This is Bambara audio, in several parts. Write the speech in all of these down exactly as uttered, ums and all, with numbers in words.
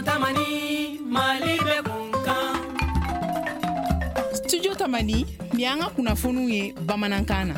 Tamani Mali be kunkan. Studio Tamani ni an ka kunnafoniw ye Bamanankan na.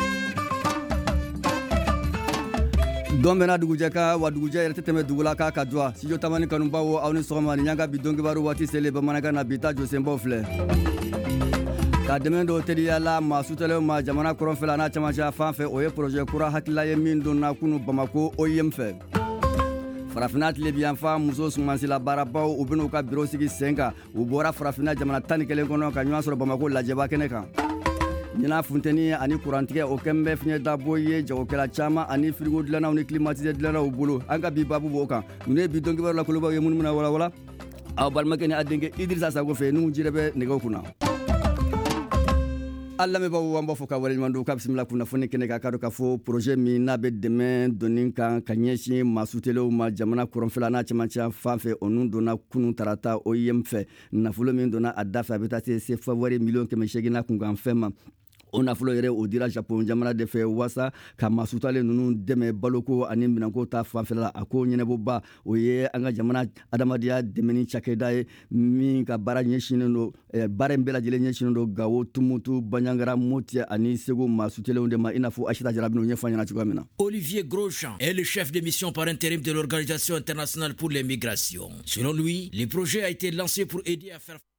Don bena dugujɛ ka wa dugujɛ yɛrɛ tɛ tɛmɛ dugula k'a ka duwa Studio Tamani kanubaw aw ni sɔgɔma ni ɲanga bi dɔnkibaru waati selen Bamanankan na bi ta jɔsenbaw filɛ ka dɛmɛ dɔ teriya la maa sutɛlenw ma jamana kɔrɔnfɛla n'a camancɛ fan fɛ o ye projet kura hakilila ye min donna kunu Bamako O I M fɛ Farafina tilebiyanfan muso sumansila baarabaw u ben'u ka bureau sigi sen kan u bɔra Farafina jamana tan ni kelen kɔnɔ ka ɲɔgɔn sɔrɔ Bamako lajɛba kɛnɛ kan ɲina funteni ani kurantigɛ o kɛn bɛ fiɲɛ dabo ye jagokɛla caman ani frigo dilannaw ni climatiseur dilannaw bolo an ka bi babu b'o kan ninnu ye bi dɔnkibaru la kolobaw ye minnu bɛna walawala aw balimakɛ ni a denkɛ Idirisa Sago fɛ n'u jire bɛ nɛgɛw kunna Allah me bawo wambo foka wale mandu ka bisimila kunnafoni kɛnɛ ka kado ka fɔ projet min n'a bɛ dɛmɛ donni kan ka ɲɛsin maasutelew ma jamana kɔrɔnfɛla n'a cɛmancɛ fan fɛ olu donna kunun tarata O I M fɛ nafolo min donna a da fɛ a bɛ taa se sefa wari miliyɔn kɛmɛ seegin na kunkan fɛn ma o nafolo yɛrɛ o dira Japon jamana de fɛ wasa ka maasutalen ninnu dɛmɛ baloko ani minanko ta fanfɛla la a ko ɲɛnɛbɔba o ye an ka jamana adamadenya dɛmɛni cakɛda ye min ka baara ɲɛsinen don baara in bɛɛ lajɛlen ɲɛsinen don Gawo Tumutu Bandiagara Moti ani Segu maasutelenw de ma i n'a fɔ Achita Jara bɛn'o ɲɛfɔ ɲɛna cogoya min na. Olivier Grosjean est le chef de mission par intérim de l'Organisation internationale pour les migrations. Selon lui, le projet a été lancé pour aider à faire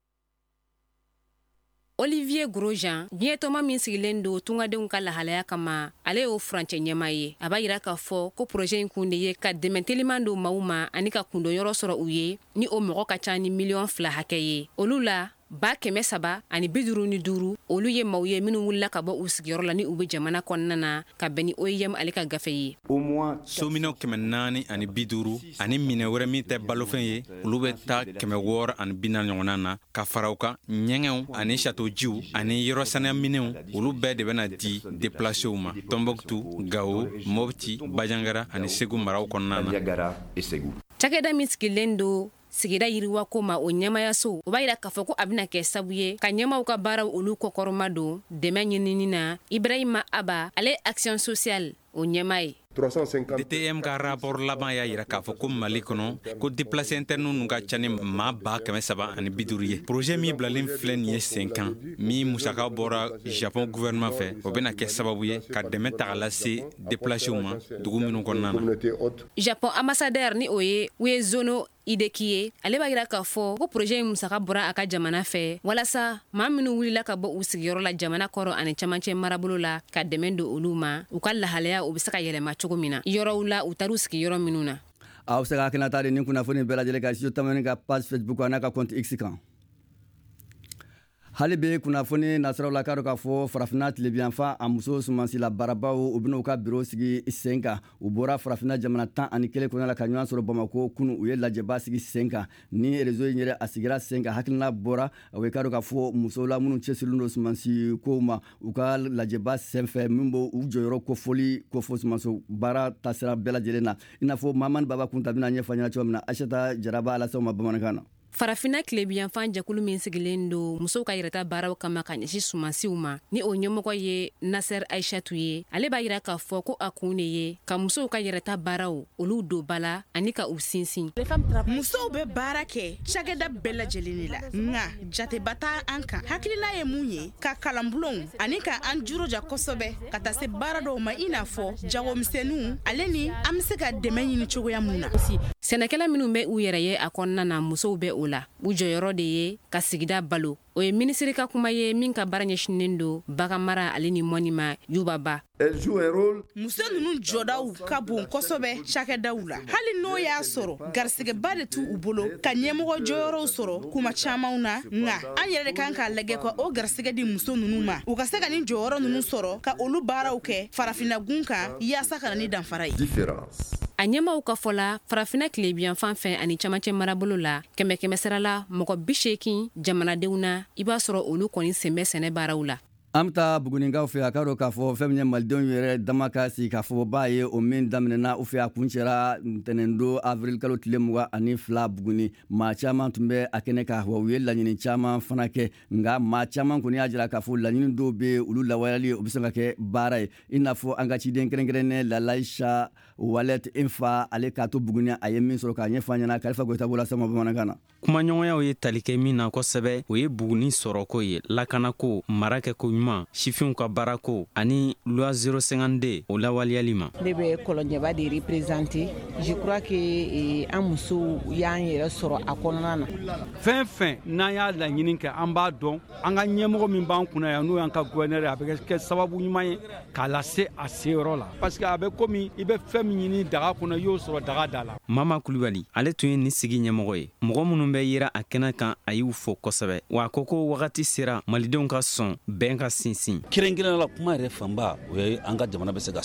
Olivier Grosjean bientoma min sigilen do tungadenw ka lahalaya kama ale y'o furancɛ ɲɛma ye a b'a yira k'a fɔ ko projet in kun de ye ka dɛmɛ teliman do maaw ma ani ka kundonyɔrɔ sɔrɔ u ye ni o mɔgɔ ka ca ni miliyɔn fila hakɛ ye olu la ba kɛmɛ saba ani bi duuru ni duuru olu ye maaw ye minnu wulila ka bɔ u sigiyɔrɔ la ni u bɛ jamana kɔnɔna na ka bɛn ni O I M ale ka gafe ye sominɛw kɛmɛ naani ani bi duuru ani minɛ wɛrɛ min tɛ balofɛn ye olu bɛ taa kɛmɛ wɔɔrɔ ani bi naani ɲɔgɔnna na ka fara u kan ɲɛgɛnw ani châteaujiw ani yɔrɔ saniya minɛnw olu bɛɛ de bɛna di déplacéw ma Tombouctou, Gao, Mopti, Bandiagara ani Segu maraw kɔnɔna na cakɛda min sigilen do sigida yiriwa ko ma o ɲɛmayaso o b'a yira k'a fɔ ko a bɛna kɛ sabu ye ka ɲɛmaw ka baaraw olu kɔkɔrɔma don dɛmɛ ɲinini na Ibrahima Aba ale action sociale o ɲɛma ye D T M ka rapport laban y'a yira k'a fɔ ko Mali kɔnɔ ko déplacé interne nu ka ca ni maa ba kɛmɛ saba ani bi duuru ye projet min bilalen filɛ nin ye sen kan min musaka bɔra Japon gouvernement fɛ o bɛna kɛ sababu ye ka dɛmɛ ta ka lase déplacéw ma dugu minnu kɔnɔna na Japon ambassadeur ni o ye Uyezono Ideki ye ale b'a yira k'a fɔ ko projet in musaka bɔra a ka jamana fɛ walasa maa minnu wulila ka bɔ u sigiyɔrɔ la jamana kɔrɔ ani camancɛ marabolo la ka dɛmɛ don olu ma u ka lahalaya u bɛ se ka yɛlɛma cogo min na yɔrɔw la u taru sigiyɔrɔ minnu na aw se ka hakilinata de nin kunnafoni bɛɛ lajɛlen ka Studio Tamani ka page Facebook n'a ka compte X kan hali be kunnafoni nasiraw la k'a dɔn k'a fɔ Farafina tilebiyanfan a muso sumansila baarabaw u bɛna u ka bureau sigi sen kan u bɔra Farafina jamana tan ani kelen kɔnɔna la ka ɲɔgɔn sɔrɔ Bamako kunu u ye lajɛba sigi sen kan ni réseau in yɛrɛ a sigira sen kan hakilina bɔra u ye k'a dɔn k'a fɔ musow la minnu cɛsirilen don sumansi kow ma u ka lajɛba sen fɛ min b'u jɔyɔrɔ kofɔli kofɔ sumanso baara taasira bɛɛ lajɛlen na i n'a fɔ Mamani Baba Kunta bɛna ɲɛfɔ ɲɛna cogo min na Achata Jaraba alasaw ma Bamanankan na Farafina tilebiyanfan jakulu min sigilen do musow ka yɛrɛta baaraw kama ka ɲɛsi sumansiw ma ni o ɲɛmɔgɔ ye Nasser Aishatu ye ale b'a yira k'a fɔ ko a kun de ye ka musow ka yɛrɛta baaraw olu don bala ani ka u sinsin musow bɛ baara kɛ cakɛda bɛɛ lajɛlen la nka jateba t'a an kan hakilina ye mun ye ka kalanbulonw ani ka an juroja kosɛbɛ ka taa se baara dɔw ma i n'a fɔ jagomisɛnninw ale ni an bɛ se ka dɛmɛ ɲini cogoya mun na sɛnɛkɛla minnu bɛ u yɛrɛ ye a kɔnɔna na musow bɛ o la u jɔyɔrɔ de ye ka sigida balo o ye minisiri ka kuma ye min ka baara ɲɛsinen do baganmara ale ni mɔni ma Yubaba muso ninnu jɔdaw ka bon kosɛbɛ cakɛdaw la hali n'o y'a sɔrɔ garisɛgɛba de t'u u bolo ka ɲɛmɔgɔ jɔyɔrɔw sɔrɔ kuma camanw na nka an yɛrɛ de kan k'a lajɛ ka o garisɛgɛ di muso ninnu ma u ka se ka ni jɔyɔrɔ ninnu sɔrɔ ka olu baaraw kɛ farafinagun kan yaasa ka na ni danfara ye a ɲɛmaw ka fɔ la Farafina tilebiyanfan fɛ ani camancɛ marabolo la kɛmɛ kɛmɛ sara la mɔgɔ bi seegin jamanadenw na i b'a sɔrɔ olu kɔni sen bɛ sɛnɛ baaraw la an bɛ taa buguninkaw fɛ a k'a dɔn k'a fɔ fɛn min ye malidenw yɛrɛ dama ka sigi k'a fɔ b'a ye o min daminɛna u fɛ a kuncɛra ntɛnɛndon avril kalo tile mugan ani fila buguni maa caman tun bɛ a kɛnɛ kan wa u ye laɲini caman fana kɛ nka maa caman kɔni y'a jira k'a fɔ laɲini dɔw bɛ olu lawaleyali o bɛ se ka kɛ baara ye i n'a fɔ an ka ciden kɛrɛnkɛrɛnnen Lalaisha Walet Infa ale k'a to buguni a ye min sɔrɔ k'a ɲɛfɔ an ɲɛna Kalifa Goyita b'o lasama bamanankan na. kumaɲɔgɔnyaw ye tali kɛ min na kosɛbɛ o ye buguni sɔrɔko ye lakanako marakɛko ɲuman sifinw ka baarako ani loi zéro cinquante-deux o lawaleyali ma. Ne bɛ kɔlɔnjɛba de représenter je crois que an musow y'an yɛrɛ sɔrɔ a kɔnɔna na. fɛn fɛn n'an y'a laɲini kɛ an b'a dɔn an ka ɲɛmɔgɔ min b'an kunna yan n'o y'an ka gouverneur a bɛ kɛ sababu ɲuman ye k'a lase a seyɔrɔ la parce que a bɛ komi i bɛ fɛn min ɲini daga kɔnɔ i y'o sɔrɔ daga da la. Mama Kulibali ale tun ye nin sigi ɲɛmɔgɔ ye mɔgɔ minnu bɛ yira a kɛnɛ kan a y'u fo kosɛbɛ wa a ko ko wagati sera malidenw ka sɔn bɛn ka sinsin. Kɛrɛnkɛrɛnnenya la kuma yɛrɛ fanba o ye an ka jamana bɛ se ka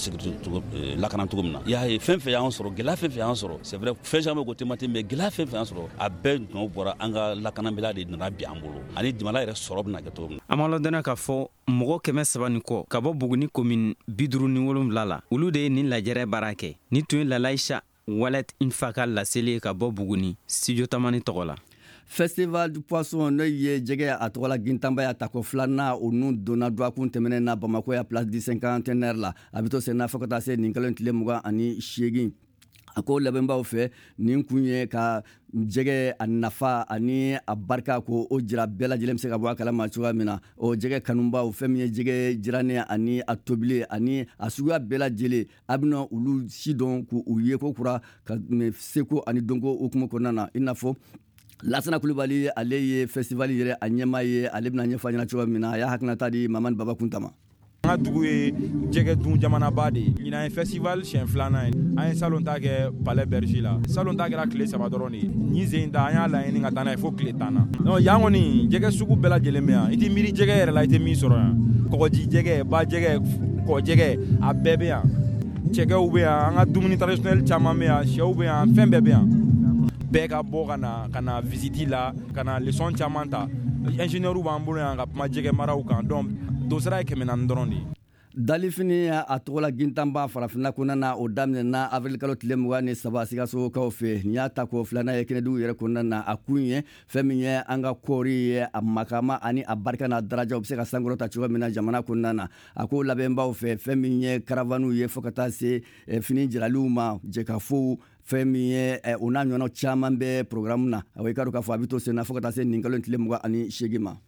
lakana cogo min na i y'a ye fɛn fɛn y'an sɔrɔ gɛlɛya fɛn fɛn y'an sɔrɔ c'est vrai fɛn caman bɛ ko temate mais gɛlɛya fɛn fɛn y'an sɔrɔ a bɛɛ nɔ bɔra an ka lakanabɛla de nana bi an bolo ani jamana yɛrɛ sɔrɔ bɛna kɛ cogo min na. A ma lɔdɔnna k'a fɔ mɔgɔ kɛmɛ saba ni kɔ ka bɔ buguni commune bi duuru ni wolonwula la olu de ye nin lajɛrɛ baara kɛ ni tun ye Lalaisha Walet Infa ka laseli ye ka bɔ buguni studio tamani tɔgɔ la. Festival du Poisson n'o ye jɛgɛ a tɔgɔ la Gintamba ya tako filanan o nun donna duwakun tɛmɛnen na Bamako ya place du cinquantenaire la a bɛ to sen na fɔ ka taa se nin kalo tile mugan ani seegin a ko labɛnbaw fɛ nin kun ye ka jɛgɛ a nafa ani a barika ko o jira bɛɛ lajɛlen bɛ se ka bɔ a kalama cogoya min na o jɛgɛ kanubaw fɛn min ye jɛgɛ jirannen ani a tobili ani a suguya bɛɛ lajɛlen a bɛna olu si dɔn k'u ye ko kura ka seko ani dɔnko hukumu kɔnɔna na i n'a fɔ Lassana Kulibali ale ye festival yɛrɛ a ɲɛmaa ye ale bɛna ɲɛfɔ ɲɛna cogoya min na a y'a hakilinata di Mamani Baba Kuntama. An ka dugu ye jɛgɛ dun jamanaba de ye ɲinan ye festival siɲɛ filanan ye an ye salon ta kɛ Palais Berger la salon ta kɛra tile saba dɔrɔn de ye ɲin sen ta an y'a laɲini ka taa n'a ye fo tile tan na donc yan kɔni jɛgɛ sugu bɛɛ lajɛlen bɛ yan i tɛ miiri jɛgɛ yɛrɛ la i tɛ min sɔrɔ yan kɔgɔji jɛgɛ ba jɛgɛ kɔ jɛgɛ a bɛɛ bɛ yan cɛkɛw bɛ yan an ka dumuni traditionnel caman bɛ yan sɛw bɛ yan fɛn bɛɛ bɛ yan bɛɛ ka bɔ ka na ka na visite la ka na leçon caman ta ingénieur b'an bolo yan ka kuma jɛgɛ maraw kan donc dosira ye kɛmɛ naani dɔrɔn de ye. Dalifini a tɔgɔ la Gintamba farafinna kɔnɔna na o daminɛna avril kalo tile mugan ni saba Sikasokaw fɛ nin y'a ta ko filanan ye kɛnɛdugu yɛrɛ kɔnɔna na a kun ye fɛn min ye an ka kɔɔri ye a makama ani a barika n'a darajaw bɛ se ka sankɔrɔta cogoya min na jamana kɔnɔna na a ko labɛnbaw fɛ fɛn min ye caravane ye fo ka taa se fini jiraliw ma jɛkafow fɛn min ye o n'a ɲɔgɔnna caman bɛ programme na a ko i ka dɔn k'a fɔ a bɛ to sen na fo ka taa se nin kalo tile mugan ani seegin ma.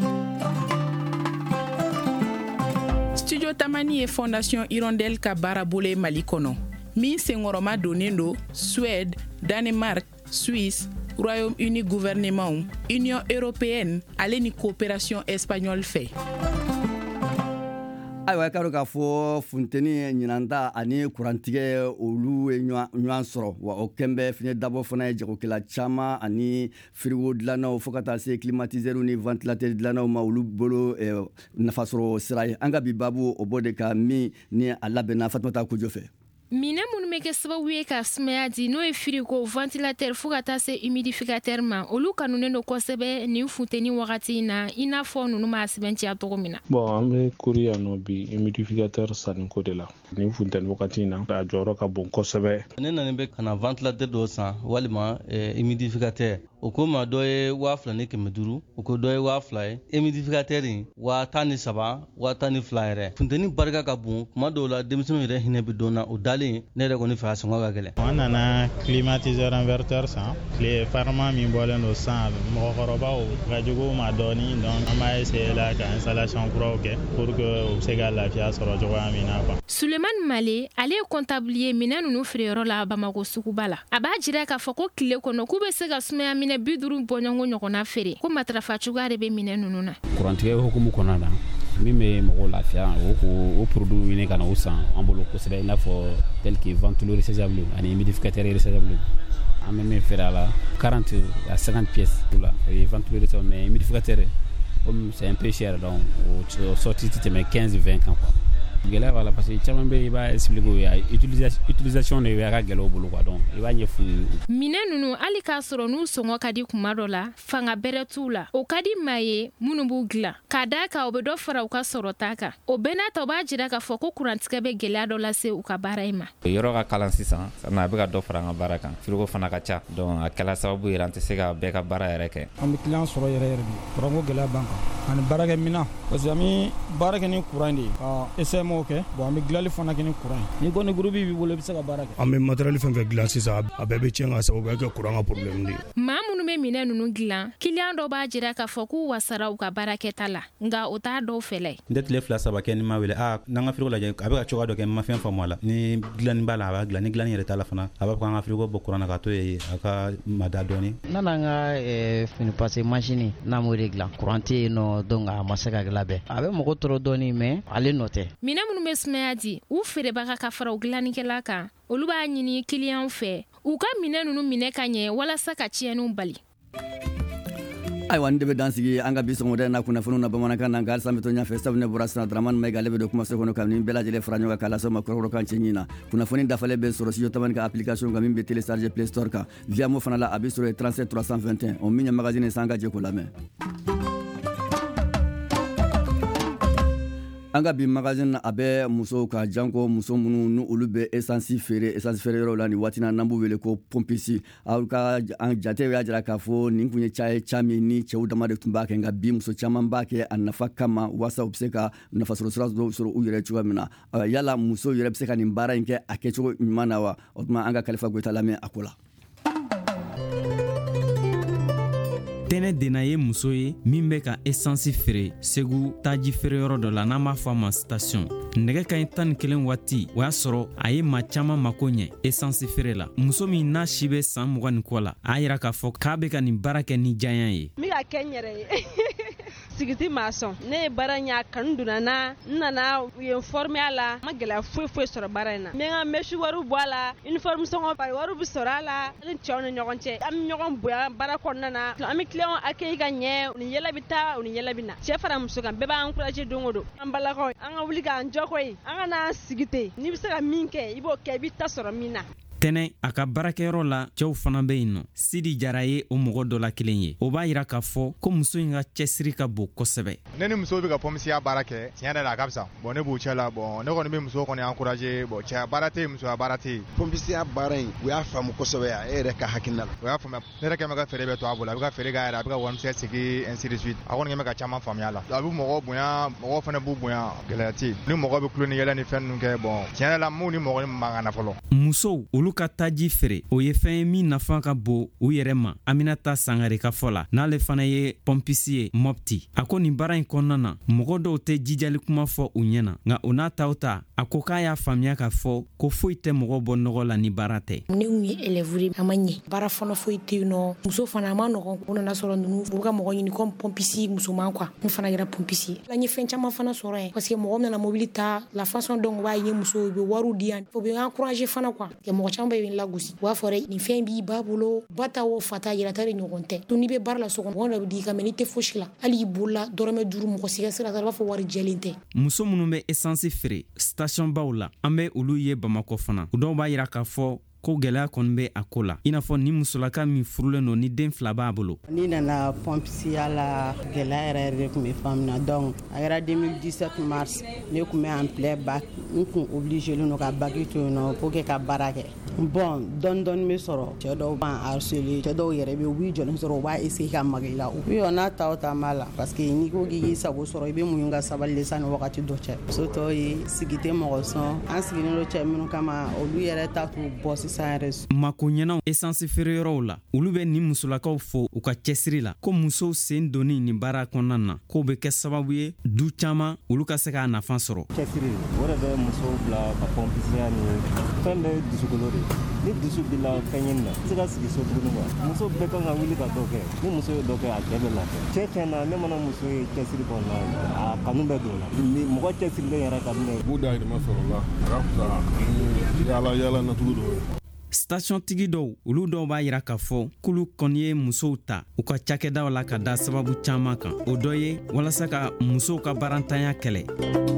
Studio Tamani ye Fondation Hirondelle ka baara bolo ye Mali kɔnɔ min senkɔrɔma donnen don Suède, Danemark, Suisse, Royaume-Uni gouvernement, Union européenne ale ni coopération espagnole fɛ. ayiwa i ka dɔn k'a fɔ funteni ɲinanta ani kurantigɛ olu ye ɲɔgɔn sɔrɔ wa o kɛn bɛ fiɲɛ dabɔ fana ye jagokɛla caman ani frigo dilannaw fo ka taa se climatiseur ni ventilateur dilannaw ma olu bolo nafasɔrɔ sira ye an ka bi babu o b'o de kan min ni a labɛnna Fatumata Kojo fɛ. Minɛn minnu bɛ kɛ sababu ye ka sumaya di n'o ye frigo ventilateur fo ka taa se humidificateur ma olu kanunen don kosɛbɛ nin funteni wagati in na i n'a fɔ ninnu b'a sɛbɛntiya cogo min na. Bon an bɛ kori yan nɔ bi humidificateur sanniko de la nin funteni wagati in na a jɔyɔrɔ ka bon kosɛbɛ. Ne nana bɛ ka na ventilateur dɔ san walima humidificateur o ko ma dɔ ye waa fila ni kɛmɛ duuru o ko dɔ ye waa fila ye humidificateur in waa tan ni saba waa tan ni fila yɛrɛ funteni barika ka bon kuma dɔw la denmisɛnninw yɛrɛ hinɛ bɛ dɔn na o dalen ne yɛrɛ kɔni fɛ a sɔngɔ ka gɛlɛn. An nana climatiseur inverteur san tile farima min bɔlen don san mɔgɔkɔrɔbaw ka jugu ma dɔɔni donc an b'a essayer la ka installation kuraw kɛ pour que u bɛ se ka lafiya sɔrɔ cogoya min na. Sulemani Male ale ye comptable ye minɛn ninnu feereyɔrɔ la Bamako suguba la a b'a jira k'a fɔ ko tile kɔnɔ k'u bɛ se ka sumaya minɛ bi duuru bɔɲɔgɔn ɲɔgɔnna feere ko matarafa cogoya de bɛ minɛn ninnu na. Kurantigɛ hukumu kɔnɔna na min bɛ mɔgɔw lafiya o ko o produit ɲini ka na o san an bolo kosɛbɛ i n'a fɔ tel que ventilo rechargeable ani humidificateur rechargeable an bɛ min feere a la quarante à cinquante pièces la o ye ventilo rechargeable mais humidificateur comme c'est un peu cher donc o sortie tɛ tɛmɛ quinze vingt kan quoi gɛlɛya b'a la parce que caman bɛ i b'a expliquer u ye utilisation de bɛ ka gɛlɛya u bolo quoi donc i b'a ɲɛf'u ye. Minɛn ninnu hali k'a sɔrɔ n'u sɔngɔ ka di kuma dɔ la fanga bɛrɛ t'u la o ka di maa ye minnu b'u dilan k'a d'a kan o bɛ dɔ fara u ka sɔrɔta kan o bɛɛ n'a ta o b'a jira k'a fɔ ko kurantigɛ bɛ gɛlɛya dɔ lase u ka baara in ma. Yɔrɔ ka kalan sisan a bɛ ka dɔ fara an ka baara kan frigo fana ka ca donc a kɛla sababu yɛrɛ an tɛ se ka bɛɛ ka baara yɛrɛ kɛ. An bɛ client sɔrɔ yɛrɛ yɛrɛ de kuranko gɛlɛya b'an kan ani baarakɛ minɛn parce que an bɛ baara kɛ ni kuran de ye ka essai m'o kɛ bon an bɛ dilanli fana kɛ ni kuran ye ni kɔni groupe b'i bolo i bɛ se ka baara kɛ. An bɛ matériel fɛn fɛn dilan sisan a bɛɛ bɛ tiɲɛ ka sababu kɛ kuran ka problème de ye. Maa minnu bɛ minɛn ninnu dilan client dɔw b'a jira k'a fɔ k'u wasara u ka baarakɛta la nka o t'a dɔw fɛlɛ. N tɛ tile fila saba kɛ ni ma wele a n'an ka frigo lajɛ a bɛ ka cogoya dɔ kɛ n ma fɛn faamu a la ni dilanni b'a la a b'a dilan ni dilanni yɛrɛ t'a la fana a b'a fɔ k'an ka frigo bɔ kuran na ka to yen a ka mada dɔɔni. N'an ka fini passe machine n'an m'o de dilan kuran tɛ yen nɔ donc a ma se ka labɛn a bɛ mɔgɔ tɔɔrɔ dɔɔni mais ale nɔ tɛ. Minɛn minnu bɛ sumaya di u feerebaga ka fara u dilannikɛla kan olu b'a ɲini client fɛ u ka minɛn ninnu minɛ ka ɲɛ walasa ka tiɲɛniw bali. Ayiwa ni de bɛ dan sigi an ka bi sɔgɔmada na kunnafoniw na bamanankan na nka halisa n bɛ to ɲɛfɛ sabu ne bɔra sisan Dramane Mayiga ale bɛ don kumaso kɔnɔ ka nin bɛɛ lajɛlen fara ɲɔgɔn kan k'a lase ma kɔrɔkɔrɔ kan cɛ ɲin na kunnafoni dafalen bɛ sɔrɔ studio tamani ka application kan min bɛ télécharger Play Store kan via mo fana la a bɛ sɔrɔ trente-sept trois cent vingt et un o min ye magazine san ka jɛ ko lamɛn. An ka bi magazine a bɛ musow ka janko muso minnu ni olu bɛ essence feere essence feere yɔrɔ la ni waati na n'an b'u wele ko pompisi aw ka an jate y'a jira k'a fɔ nin kun ye ca ye ca min ni cɛw dama de tun b'a kɛ nka bi muso caman b'a kɛ a nafa kama walasa u bɛ se ka nafasɔrɔ sira dɔw sɔrɔ u yɛrɛ cogoya min na yala muso yɛrɛ bɛ se ka nin baara in kɛ a kɛcogo ɲuman na wa o tuma an ka Kalifa Goyita lamɛn a ko la. Tɛnɛ Dena ye muso ye min bɛ ka essence feere Segu taji feere yɔrɔ dɔ la n'an b'a fɔ a ma station. Nɛgɛ ka ɲi tan ni kelen waati o y'a sɔrɔ a ye maa caman mako ɲɛ essence feere la. Muso min n'a si bɛ san mugan ni kɔ la a y'a yira k'a fɔ k'a bɛ ka nin baara kɛ ni diya ye. N bɛ ka kɛ n yɛrɛ ye sigiti maa sɔn ne ye baara ɲɛ kanu donna na n nana u ye n former a la n ma gɛlɛya foyi foyi sɔrɔ baara in na n bɛ n ka mèche wariw bɔ a la uniforme sɔngɔ wariw bɛ sɔrɔ a la ne ni cɛw ni ɲɔgɔn cɛ an bɛ ɲɔgɔn bonya baara kɔnɔna na an bɛ client accueil ka ɲɛ u ni yɛlɛ bɛ taa u ni yɛlɛ bɛ na cɛ fara muso kan bɛɛ b'an encourager don o don an balakaw an ka wuli k'an jɔ koyi an ka n'an sigi ten n'i bɛ se ka min kɛ i b'o kɛ i b'i ta sɔrɔ min na. Tɛnɛ a ka baarakɛyɔrɔ la cɛw fana bɛ yen nɔ Sidi Jara ye o mɔgɔ dɔ la kelen ye o b'a yira k'a fɔ ko muso in ka cɛsiri ka bon kosɛbɛ. Ne ni muso bɛ ka pomisiya baara kɛ tiɲɛ yɛrɛ la a ka fisa bon ne b'u cɛ la bon ne kɔni bɛ muso kɔni encourager bon cɛ baara tɛ yen musoya baara tɛ yen. Pomisiya baara in u y'a faamu kosɛbɛ yan e yɛrɛ ka hakilina la. O y'a faamuya ne yɛrɛ kɛlen bɛ ka feere bɛɛ to a bolo a bɛ ka feere k'a yɛrɛ a bɛ ka warimisɛn sigi ainsi de suite a kɔni kɛlen bɛ ka caman faamuya la a bɛ mɔgɔw bonya mɔgɔw fana b'u bonya gɛlɛya tɛ yen ni mɔgɔ bɛ tulo ni yɛlɛ ni fɛn ninnu kɛ bon tiɲɛ yɛrɛ la mun ni mɔgɔ ni mankan na fɔlɔ. Musow olu ka taji feere o ye fɛn ye min nafa ka bon u yɛrɛ ma Aminata Sangare ka fɔ la n'ale fana ye pompisi ye Mopti a ko nin baara in kɔnɔna na mɔgɔ dɔw tɛ jijali kuma fɔ u ɲɛna nka o n'a taw ta a ko k'a y'a faamuya k'a fɔ ko foyi tɛ mɔgɔ bɔ nɔgɔ la ni baara tɛ. Ne kun ye élève a ma ɲɛ baara fana foyi tɛ yen nɔ muso fana a ma nɔgɔn o nana sɔrɔ ninnu u ka mɔgɔ ɲini comme pompisi musoman quoi n fana kɛra pompisi ye an ye fɛn caman fana sɔrɔ yen parce que mɔgɔ nana mobili ta la façon dont u b'a ye muso u bɛ wariw di yan u bɛ encourager fana quoi mɔgɔ caman bɛ yen lagosi u b'a fɔ dɛ nin fɛn b'i ba bolo ba ta o fata yirata de ɲɔgɔn tɛ to n'i bɛ baara la so kɔnɔ mɔgɔ dɔ bɛ di ka mɛ n'i tɛ fosi la hali i bolola dɔrɔmɛ duuru mɔgɔ siga sira ta i b'a fɔ wari jɛlen tɛ. Muso minnu bɛ essence feere station baw la an bɛ olu ye Bamakɔ fana u dɔw b'a yira k'a fɔ ko gɛlɛya kɔni bɛ a ko la i n'a fɔ ni musolaka min furulen don ni den fila b'a bolo. Ni nana pompisiya la gɛlɛya yɛrɛ yɛrɛ de tun bɛ faamu na donc a kɛra deux mille dix-sept mars ne tun bɛ en plein bac n tun obligé len don ka bac to yen nɔ pour que ka baara kɛ bon dɔɔni dɔɔni bɛ sɔrɔ cɛ dɔw b'an harceler cɛ dɔw yɛrɛ bɛ u b'i jɔlen sɔrɔ u b'a essayer ka maka i la oui on n'a ta o ta b'a la parce que n'i ko k'i k'i sago sɔrɔ i bɛ muɲu ka sabali de sanni wagati dɔ cɛ muso tɔw ye sigi tɛ mɔgɔ sɔn an sigilen don cɛ minnu kama olu yɛrɛ ta t'u bɔ sisan yɛrɛ. Makoɲɛnaw essence feere yɔrɔw la olu bɛ ni musolakaw fo u ka cɛsiri la ko musow sen donni nin baara kɔnɔna na k'o bɛ kɛ sababu ye du caman olu ka se k'a nafa sɔrɔ. Cɛsiri o de bɛ musow bila ka pompisiya ni fɛn bɛɛ dusukolo de ni dusu b'i la fɛn ɲini na i tɛ se ka sigi so tuguni quoi muso bɛɛ kan ka wuli ka dɔ kɛ ni muso ye dɔ kɛ a cɛ bɛ lafiya cɛ tiɲɛ na ne mana muso ye cɛsiri kɔnɔna a kanu bɛ don o la ni mɔgɔ cɛsirilen yɛrɛ kanu bɛ. b'u dahirimɛ sɔrɔ o la a ka fisa ni yaala yaala natugu dɔw ye. Station tigi dɔw olu dɔw b'a yira k'a fɔ k'olu kɔni ye musow ta u ka cakɛdaw la ka da sababu caman kan o dɔ ye walasa ka musow ka barantanya kɛlɛ.